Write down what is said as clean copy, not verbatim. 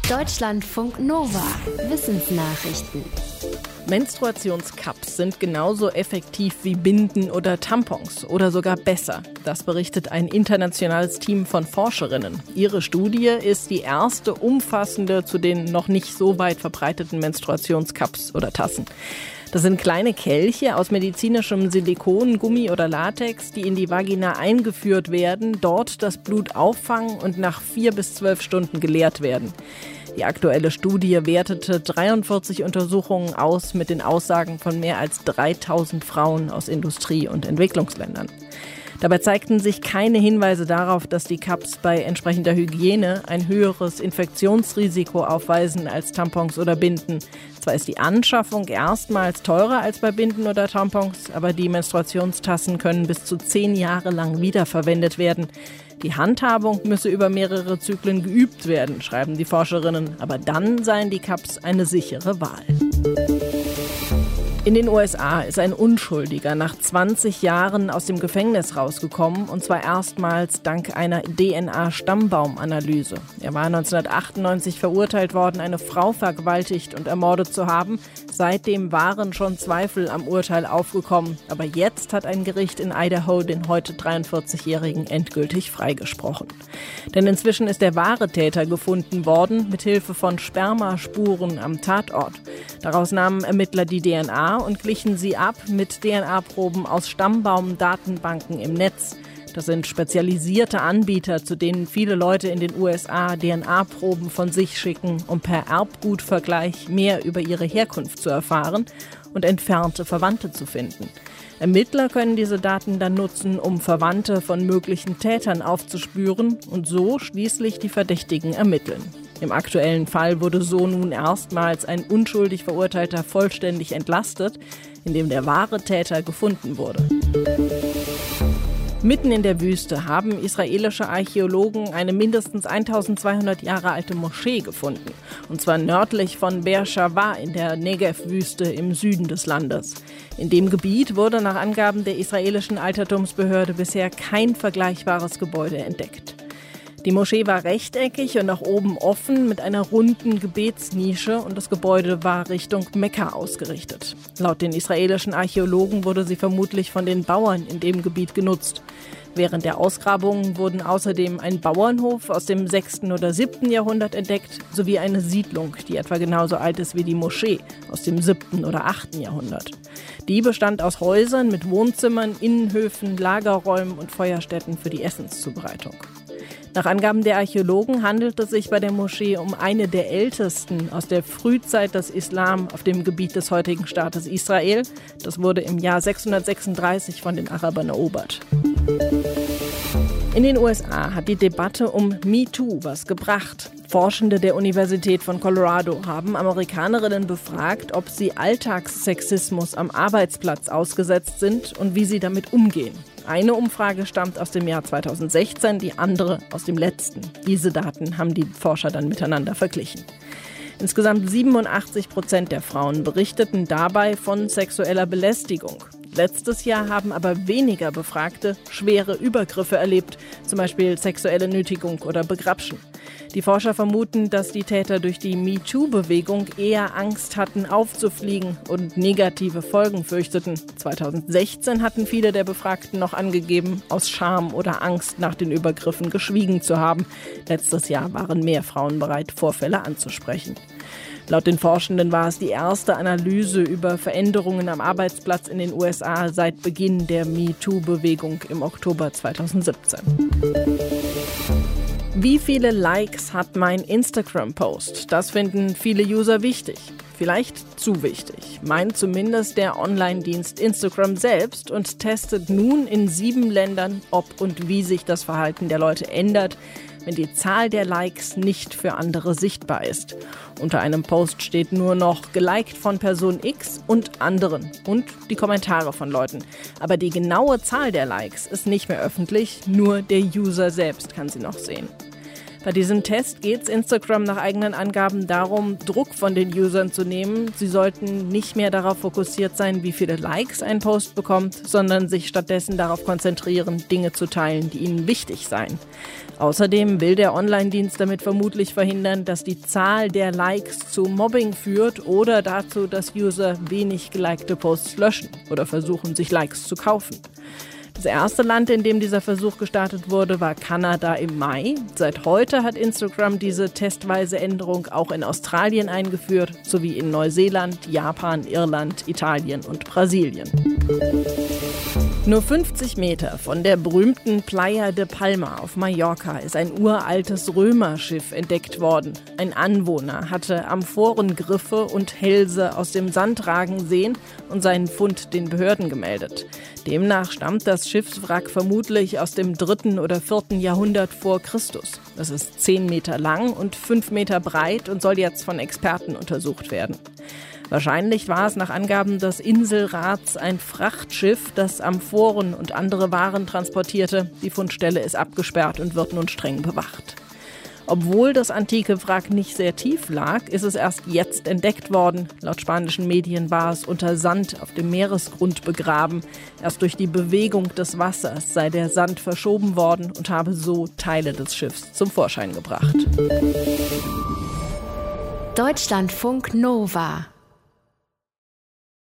Deutschlandfunk Nova. Wissensnachrichten. Menstruationscups sind genauso effektiv wie Binden oder Tampons oder sogar besser. Das berichtet ein internationales Team von Forscherinnen. Ihre Studie ist die erste umfassende zu den noch nicht so weit verbreiteten Menstruationscups oder Tassen. Das sind kleine Kelche aus medizinischem Silikon, Gummi oder Latex, die in die Vagina eingeführt werden, dort das Blut auffangen und nach 4 bis 12 Stunden geleert werden. Die aktuelle Studie wertete 43 Untersuchungen aus mit den Aussagen von mehr als 3000 Frauen aus Industrie- und Entwicklungsländern. Dabei zeigten sich keine Hinweise darauf, dass die Cups bei entsprechender Hygiene ein höheres Infektionsrisiko aufweisen als Tampons oder Binden. Zwar ist die Anschaffung erstmals teurer als bei Binden oder Tampons, aber die Menstruationstassen können bis zu 10 Jahre lang wiederverwendet werden. Die Handhabung müsse über mehrere Zyklen geübt werden, schreiben die Forscherinnen. Aber dann seien die Cups eine sichere Wahl. In den USA ist ein Unschuldiger nach 20 Jahren aus dem Gefängnis rausgekommen, und zwar erstmals dank einer DNA-Stammbaumanalyse. Er war 1998 verurteilt worden, eine Frau vergewaltigt und ermordet zu haben. Seitdem waren schon Zweifel am Urteil aufgekommen. Aber jetzt hat ein Gericht in Idaho den heute 43-Jährigen endgültig freigesprochen. Denn inzwischen ist der wahre Täter gefunden worden, mithilfe von Spermaspuren am Tatort. Daraus nahmen Ermittler die DNA und glichen sie ab mit DNA-Proben aus Stammbaumdatenbanken im Netz. Das sind spezialisierte Anbieter, zu denen viele Leute in den USA DNA-Proben von sich schicken, um per Erbgutvergleich mehr über ihre Herkunft zu erfahren und entfernte Verwandte zu finden. Ermittler können diese Daten dann nutzen, um Verwandte von möglichen Tätern aufzuspüren und so schließlich die Verdächtigen ermitteln. Im aktuellen Fall wurde so nun erstmals ein unschuldig Verurteilter vollständig entlastet, indem der wahre Täter gefunden wurde. Mitten in der Wüste haben israelische Archäologen eine mindestens 1200 Jahre alte Moschee gefunden. Und zwar nördlich von Beersheba in der Negev-Wüste im Süden des Landes. In dem Gebiet wurde nach Angaben der israelischen Altertumsbehörde bisher kein vergleichbares Gebäude entdeckt. Die Moschee war rechteckig und nach oben offen mit einer runden Gebetsnische und das Gebäude war Richtung Mekka ausgerichtet. Laut den israelischen Archäologen wurde sie vermutlich von den Bauern in dem Gebiet genutzt. Während der Ausgrabungen wurden außerdem ein Bauernhof aus dem 6. oder 7. Jahrhundert entdeckt, sowie eine Siedlung, die etwa genauso alt ist wie die Moschee, aus dem 7. oder 8. Jahrhundert. Die bestand aus Häusern mit Wohnzimmern, Innenhöfen, Lagerräumen und Feuerstätten für die Essenszubereitung. Nach Angaben der Archäologen handelt es sich bei der Moschee um eine der ältesten aus der Frühzeit des Islam auf dem Gebiet des heutigen Staates Israel. Das wurde im Jahr 636 von den Arabern erobert. In den USA hat die Debatte um MeToo was gebracht. Forschende der Universität von Colorado haben Amerikanerinnen befragt, ob sie Alltagssexismus am Arbeitsplatz ausgesetzt sind und wie sie damit umgehen. Eine Umfrage stammt aus dem Jahr 2016, die andere aus dem letzten. Diese Daten haben die Forscher dann miteinander verglichen. Insgesamt 87% der Frauen berichteten dabei von sexueller Belästigung. Letztes Jahr haben aber weniger Befragte schwere Übergriffe erlebt, zum Beispiel sexuelle Nötigung oder Begrapschen. Die Forscher vermuten, dass die Täter durch die MeToo-Bewegung eher Angst hatten, aufzufliegen und negative Folgen fürchteten. 2016 hatten viele der Befragten noch angegeben, aus Scham oder Angst nach den Übergriffen geschwiegen zu haben. Letztes Jahr waren mehr Frauen bereit, Vorfälle anzusprechen. Laut den Forschenden war es die erste Analyse über Veränderungen am Arbeitsplatz in den USA seit Beginn der MeToo-Bewegung im Oktober 2017. Wie viele Likes hat mein Instagram-Post? Das finden viele User wichtig. Vielleicht zu wichtig, meint zumindest der Online-Dienst Instagram selbst und testet nun in 7 Ländern, ob und wie sich das Verhalten der Leute ändert, wenn die Zahl der Likes nicht für andere sichtbar ist. Unter einem Post steht nur noch geliked von Person X und anderen und die Kommentare von Leuten. Aber die genaue Zahl der Likes ist nicht mehr öffentlich, nur der User selbst kann sie noch sehen. Bei diesem Test geht es Instagram nach eigenen Angaben darum, Druck von den Usern zu nehmen. Sie sollten nicht mehr darauf fokussiert sein, wie viele Likes ein Post bekommt, sondern sich stattdessen darauf konzentrieren, Dinge zu teilen, die ihnen wichtig seien. Außerdem will der Online-Dienst damit vermutlich verhindern, dass die Zahl der Likes zu Mobbing führt oder dazu, dass User wenig gelikte Posts löschen oder versuchen, sich Likes zu kaufen. Das erste Land, in dem dieser Versuch gestartet wurde, war Kanada im Mai. Seit heute hat Instagram diese testweise Änderung auch in Australien eingeführt, sowie in Neuseeland, Japan, Irland, Italien und Brasilien. Nur 50 Meter von der berühmten Playa de Palma auf Mallorca ist ein uraltes Römerschiff entdeckt worden. Ein Anwohner hatte Amphorengriffe und Hälse aus dem Sand ragen sehen und seinen Fund den Behörden gemeldet. Demnach stammt das Schiffswrack vermutlich aus dem 3. oder 4. Jahrhundert vor Christus. Es ist 10 Meter lang und 5 Meter breit und soll jetzt von Experten untersucht werden. Wahrscheinlich war es nach Angaben des Inselrats ein Frachtschiff, das Amphoren und andere Waren transportierte. Die Fundstelle ist abgesperrt und wird nun streng bewacht. Obwohl das antike Wrack nicht sehr tief lag, ist es erst jetzt entdeckt worden. Laut spanischen Medien war es unter Sand auf dem Meeresgrund begraben. Erst durch die Bewegung des Wassers sei der Sand verschoben worden und habe so Teile des Schiffs zum Vorschein gebracht. Deutschlandfunk Nova